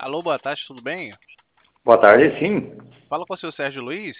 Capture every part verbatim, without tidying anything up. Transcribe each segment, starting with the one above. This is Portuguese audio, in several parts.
Alô, boa tarde, tudo bem? Boa tarde, sim. Fala com o seu Sérgio Luiz.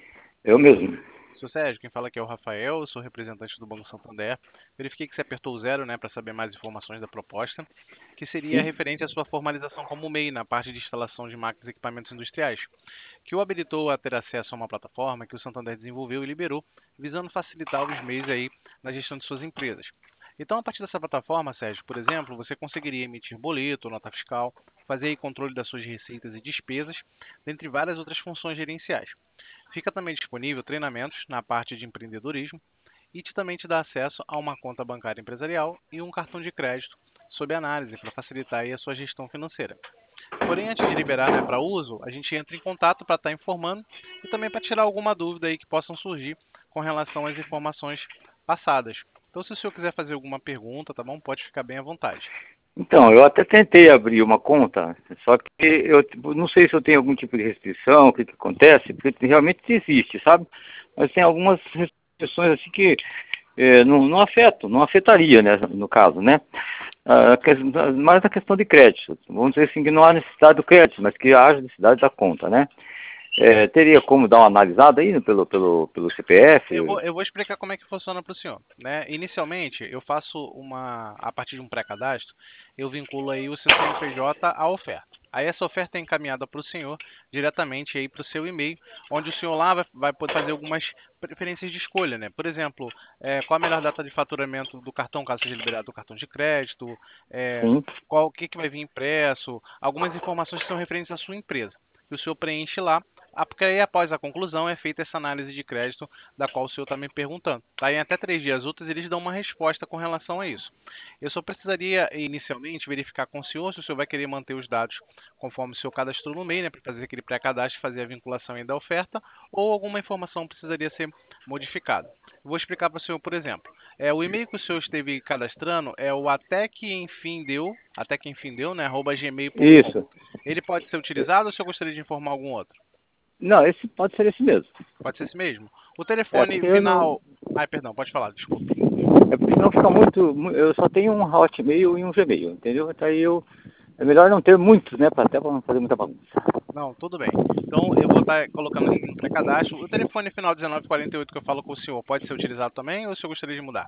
Eu mesmo. Seu Sérgio, quem fala aqui é o Rafael, eu sou representante do Banco Santander. Verifiquei que você apertou o zero, né, para saber mais informações da proposta, que seria Sim. referente à sua formalização como M E I na parte de instalação de máquinas e equipamentos industriais, que o habilitou a ter acesso a uma plataforma que o Santander desenvolveu e liberou, visando facilitar os M E Is aí na gestão de suas empresas. Então, a partir dessa plataforma, Sérgio, por exemplo, você conseguiria emitir boleto, nota fiscal, fazer aí controle das suas receitas e despesas, dentre várias outras funções gerenciais. Fica também disponível treinamentos na parte de empreendedorismo e te- também te dá acesso a uma conta bancária empresarial e um cartão de crédito sob análise para facilitar aí a sua gestão financeira. Porém, antes de liberar, né, para uso, a gente entra em contato para estar informando e também para tirar alguma dúvida aí que possam surgir com relação às informações passadas. Então, se o senhor quiser fazer alguma pergunta, tá bom? Pode ficar bem à vontade. Então, eu até tentei abrir uma conta, só que eu tipo, não sei se eu tenho algum tipo de restrição, o que, que acontece, porque realmente existe, sabe? Mas tem algumas restrições assim que eh, não, não afetam, não afetaria, né, no caso, né? Ah, que- mais a questão de crédito. Vamos dizer assim que não há necessidade do crédito, mas que haja necessidade da conta, né? Eh, teria como dar uma analisada aí pelo, pelo, pelo Eu C P F? vou, eu vou explicar como é que funciona para o senhor, né? Inicialmente, eu faço uma, a partir de um pré-cadastro, eu vinculo aí o seu C N P J à oferta. Aí essa oferta é encaminhada para o senhor diretamente aí para o seu e-mail, onde o senhor lá vai, vai poder fazer algumas preferências de escolha, né? Por exemplo, é, qual a melhor data de faturamento do cartão, caso seja liberado do cartão de crédito, é, Sim. qual o que, que vai vir impresso, algumas informações que são referentes à sua empresa. Que o senhor preenche lá, ah, porque aí após a conclusão é feita essa análise de crédito da qual o senhor está me perguntando. Tá? Em até três dias úteis, eles dão uma resposta com relação a isso. Eu só precisaria, inicialmente, verificar com o senhor se o senhor vai querer manter os dados conforme o senhor cadastrou no MEI, né, para fazer aquele pré-cadastro e fazer a vinculação aí da oferta, ou alguma informação precisaria ser modificada. Eu vou explicar para o senhor, por exemplo. É, o e-mail que o senhor esteve cadastrando é o até que enfim deu, até que enfim deu, né, arroba gmail ponto com. Isso. Ele pode ser utilizado ou o senhor gostaria de informar algum outro? Não, esse pode ser esse mesmo. Pode ser esse mesmo? O É, telefone porque eu não. final. Ai, perdão, pode falar, desculpe. É porque senão fica muito. mu- Eu só tenho um Hotmail e um Gmail, entendeu? Então aí eu. É melhor não ter muitos, né? Pra, até para não fazer muita bagunça. Não, tudo bem. Então eu vou estar colocando aqui no pré-cadastro. O telefone final dezenove quarenta e oito que eu falo com o senhor pode ser utilizado também ou o senhor gostaria de mudar?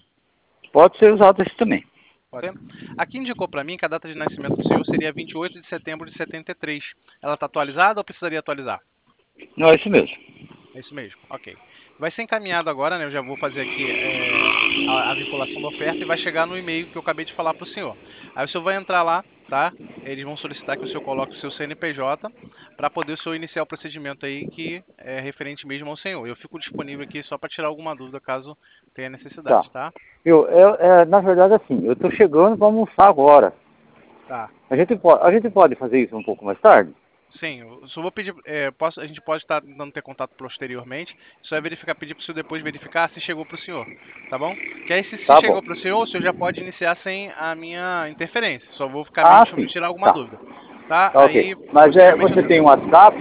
Pode ser usado esse também. Pode ser? Aqui indicou para mim que a data de nascimento do senhor seria vinte e oito de setembro de setenta e três. Ela está atualizada ou precisaria atualizar? Não, é isso mesmo. É isso mesmo, ok. Vai ser encaminhado agora, né? Eu já vou fazer aqui é, a, a vinculação da oferta e vai chegar no e-mail que eu acabei de falar para o senhor. Aí o senhor vai entrar lá, tá? Eles vão solicitar que o senhor coloque o seu C N P J para poder o senhor iniciar o procedimento aí que é referente mesmo ao senhor. Eu fico disponível aqui só para tirar alguma dúvida caso tenha Tá. necessidade, tá? Eu, é, é, na verdade, assim, eu tô chegando para almoçar agora. Tá. A gente, pode, a gente pode fazer isso um pouco mais tarde? Sim, eu só vou pedir, é, posso, a gente pode estar tentando ter contato posteriormente, só é verificar, pedir para o senhor depois verificar se chegou para o senhor, tá bom? Que aí se, se Tá bom. chegou para o senhor, o senhor já pode iniciar sem a minha interferência, só vou ficar Ah, mesmo sim. tirar alguma Tá. dúvida, tá? Tá ok. Aí, Mas é, posteriormente, você tem um WhatsApp?